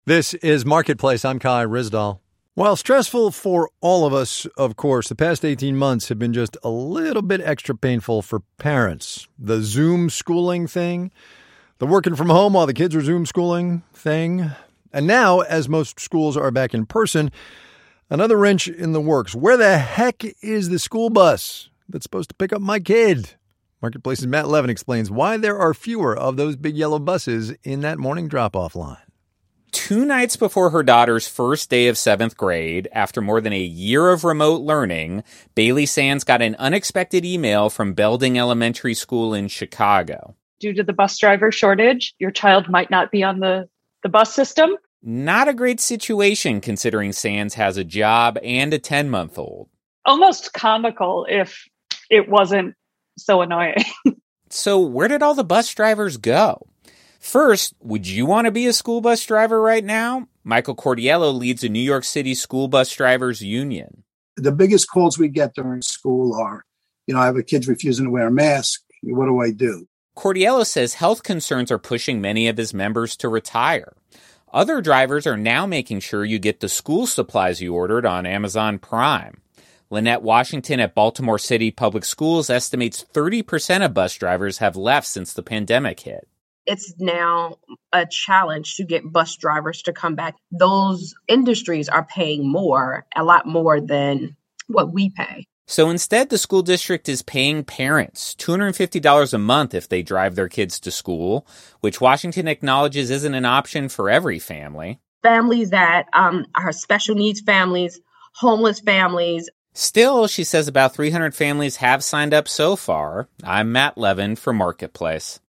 This is Marketplace. I'm Kai Ryssdal. While stressful for all of us, of course, the past 18 months have been just a little bit extra painful for parents. The Zoom schooling thing, the working from home while the kids are Zoom schooling thing. And now, as most schools are back in person, another wrench in the works. Where the heck is the school bus that's supposed to pick up my kid? Marketplace's Matt Levin explains why there are fewer of those big yellow buses in that morning drop-off line. 2 nights before her daughter's first day of 7th grade, after more than a year of remote learning, Bailey Sands got an unexpected email from Belding Elementary School in Chicago. Due to the bus driver shortage, your child might not be on the bus system. Not a great situation considering Sands has a job and a 10-month-old. Almost comical if it wasn't so annoying. So where did all the bus drivers go? First, would you want to be a school bus driver right now? Michael Cordiello leads a New York City school bus drivers union. The biggest calls we get during school are, I have a kid refusing to wear a mask. What do I do? Cordiello says health concerns are pushing many of his members to retire. Other drivers are now making sure you get the school supplies you ordered on Amazon Prime. Lynette Washington at Baltimore City Public Schools estimates 30% of bus drivers have left since the pandemic hit. It's now a challenge to get bus drivers to come back. Those industries are paying more, a lot more than what we pay. So instead, the school district is paying parents $250 a month if they drive their kids to school, which Washington acknowledges isn't an option for every family. Families that are special needs families, homeless families. Still, she says about 300 families have signed up so far. I'm Matt Levin for Marketplace.